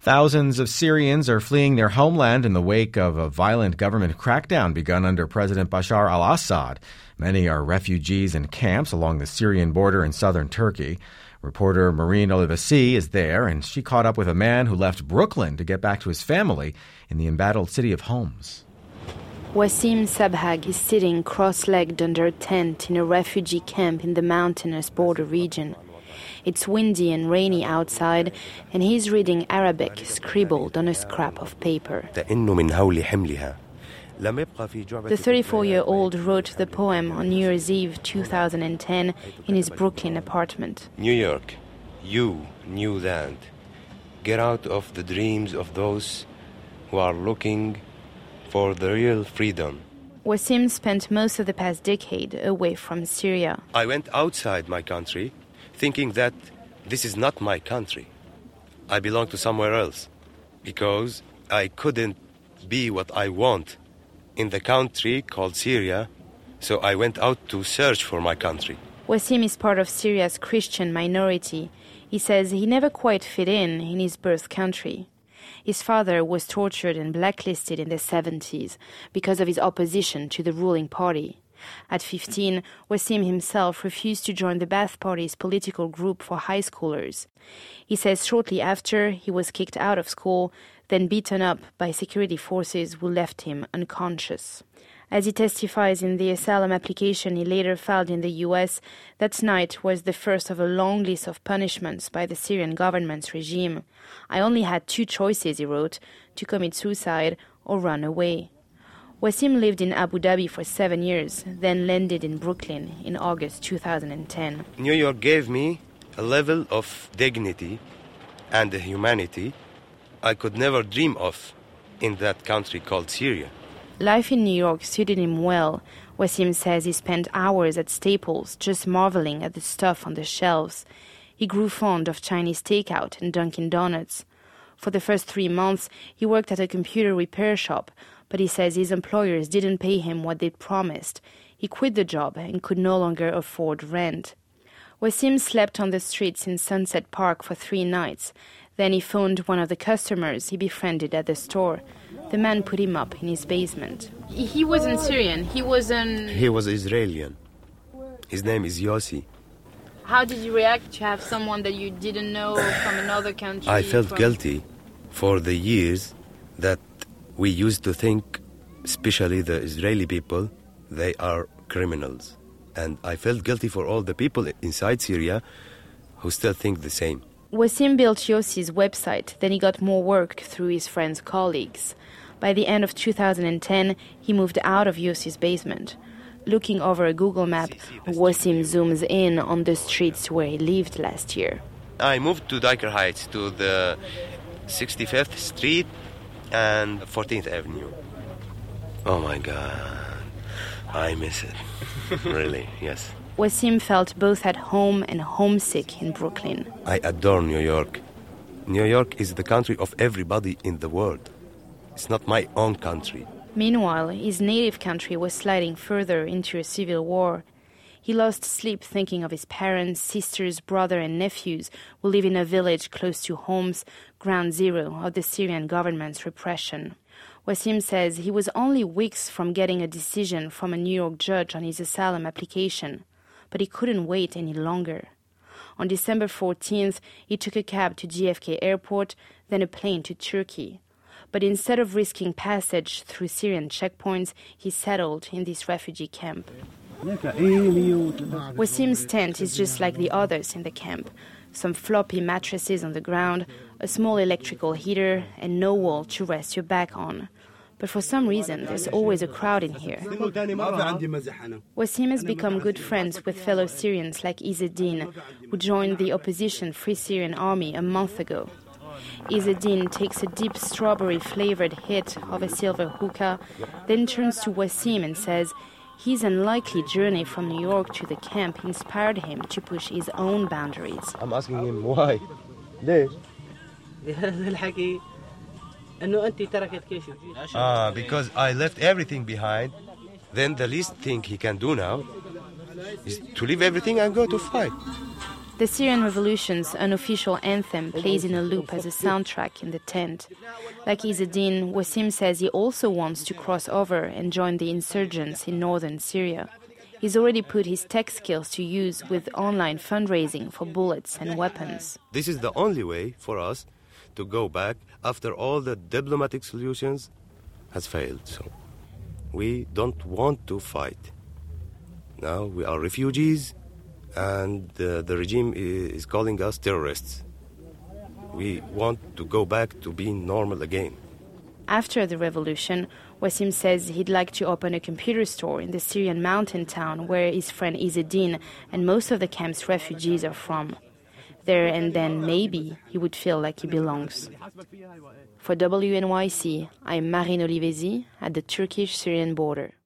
Thousands of Syrians are fleeing their homeland in the wake of a violent government crackdown begun under President Bashar al-Assad. Many are refugees in camps along the Syrian border in southern Turkey. Reporter Maureen Olivasi is there, and she caught up with a man who left Brooklyn to get back to his family in the embattled city of Homs. Wasim Sabhag is sitting cross-legged under a tent in a refugee camp in the mountainous border region. It's windy and rainy outside, and he's reading Arabic scribbled on a scrap of paper. The 34-year-old wrote the poem on New Year's Eve 2010 in his Brooklyn apartment. New York, you, new land, get out of the dreams of those who are looking for the real freedom. Wasim spent most of the past decade away from Syria. I went outside my country thinking that this is not my country. I belong to somewhere else because I couldn't be what I want in the country called Syria, so I went out to search for my country. Wasim is part of Syria's Christian minority. He says he never quite fit in his birth country. His father was tortured and blacklisted in the 70s because of his opposition to the ruling party. At 15, Wasim himself refused to join the Ba'ath Party's political group for high schoolers. He says shortly after, he was kicked out of school, then beaten up by security forces who left him unconscious. As he testifies in the asylum application he later filed in the U.S., that night was the first of a long list of punishments by the Syrian government's regime. I only had two choices, he wrote, to commit suicide or run away. Wasim lived in Abu Dhabi for 7 years, then landed in Brooklyn in August 2010. New York gave me a level of dignity and humanity I could never dream of in that country called Syria. Life in New York suited him well. Wasim says he spent hours at Staples just marveling at the stuff on the shelves. He grew fond of Chinese takeout and Dunkin' Donuts. For the first 3 months, he worked at a computer repair shop, but he says his employers didn't pay him what they'd promised. He quit the job and could no longer afford rent. Wasim slept on the streets in Sunset Park for 3 nights. Then he phoned one of the customers he befriended at the store. The man put him up in his basement. He wasn't Syrian. He was Israeli. His name is Yossi. How did you react to have someone that you didn't know from another country? I felt guilty for the years that we used to think, especially the Israeli people, they are criminals. And I felt guilty for all the people inside Syria who still think the same. Wasim built Yossi's website, then he got more work through his friends' colleagues. By the end of 2010, he moved out of Yossi's basement. Looking over a Google map, Wasim zooms in on the streets where he lived last year. I moved to Diker Heights, to the 65th Street and 14th Avenue. Oh my God, I miss it. Really, yes. Wasim felt both at home and homesick in Brooklyn. I adore New York. New York is the country of everybody in the world. It's not my own country. Meanwhile, his native country was sliding further into a civil war. He lost sleep thinking of his parents, sisters, brother, and nephews who live in a village close to Homs, ground zero of the Syrian government's repression. Wasim says he was only weeks from getting a decision from a New York judge on his asylum application, but he couldn't wait any longer. On December 14th, he took a cab to JFK Airport, then a plane to Turkey. But instead of risking passage through Syrian checkpoints, he settled in this refugee camp. Wasim's tent is just like the others in the camp. Some floppy mattresses on the ground, a small electrical heater, and no wall to rest your back on. But for some reason, there's always a crowd in here. Wasim has become good friends with fellow Syrians like Izzeddin, who joined the opposition Free Syrian Army a month ago. Izzeddin takes a deep strawberry-flavored hit of a silver hookah, then turns to Wasim and says his unlikely journey from New York to the camp inspired him to push his own boundaries. I'm asking him why. Because I left everything behind. Then the least thing he can do now is to leave everything and go to fight. The Syrian Revolution's unofficial anthem plays in a loop as a soundtrack in the tent. Like Izzedine, Wassim says he also wants to cross over and join the insurgents in northern Syria. He's already put his tech skills to use with online fundraising for bullets and weapons. This is the only way for us to go back after all the diplomatic solutions has failed. So we don't want to fight. Now we are refugees, and the regime is calling us terrorists. We want to go back to being normal again. After the revolution, Wassim says he'd like to open a computer store in the Syrian mountain town where his friend Izzedine and most of the camp's refugees are from. There and then, maybe, he would feel like he belongs. For WNYC, I'm Marine Olivesi at the Turkish-Syrian border.